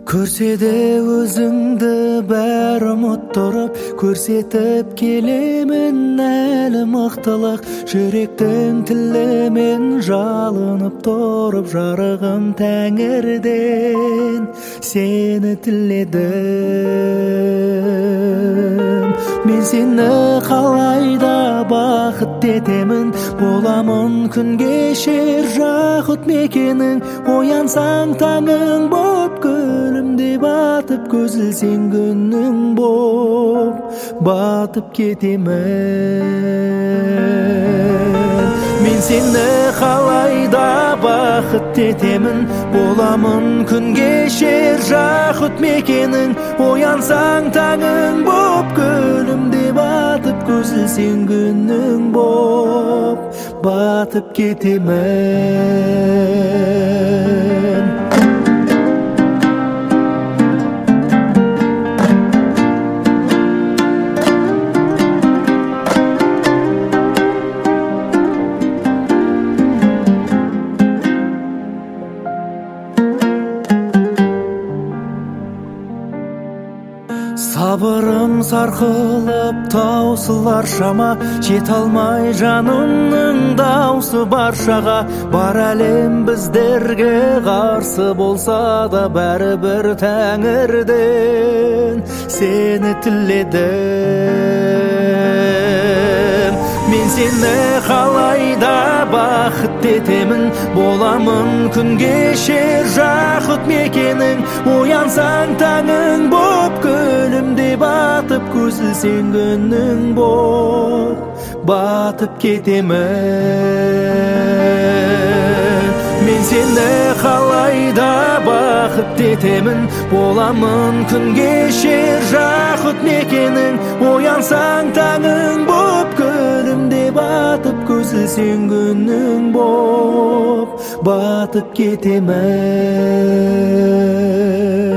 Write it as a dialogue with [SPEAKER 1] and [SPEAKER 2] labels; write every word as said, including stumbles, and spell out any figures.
[SPEAKER 1] Көрсе де өзіңді бәрі ұмыттырып, көрсетіп келемін әлі мықтылық. Жүректің тілімен жалынып тұрып, жарығым Тәңірден сені тіледім. Мен сені қалайда бақыт етемін, боламын күн кешер жақұт мекенің. Оянсаң таңың боп, көлімде батып, көзілсең күнің боп, батып кетемін. Мен сені қалайда бақыт етемін, боламын күн кешер жақұт мекенің. Оянсаң таңың боп, көлімде батып, көзілсең күнің боп, батып кетемін. Сабырым сарқылып таусылар шама, жете алмай жанымның даусы баршаға. Бар әлем біздерге қарсы болса да, бәрібір Тәңірден сені тіледім. Мен сені қалайда бақыт етемін, боламын күн кешер жақұт мекенің. Оянсаң таңың боп, көлімде батып, көзілсең күнің боп, батып кетемін. Мен сені қалайда бақыт етемін, боламын күн кешер жақұт мекенің. Оянсаң таңың боп, көлімде батып, көзілсең күнің боп, батып кетемін.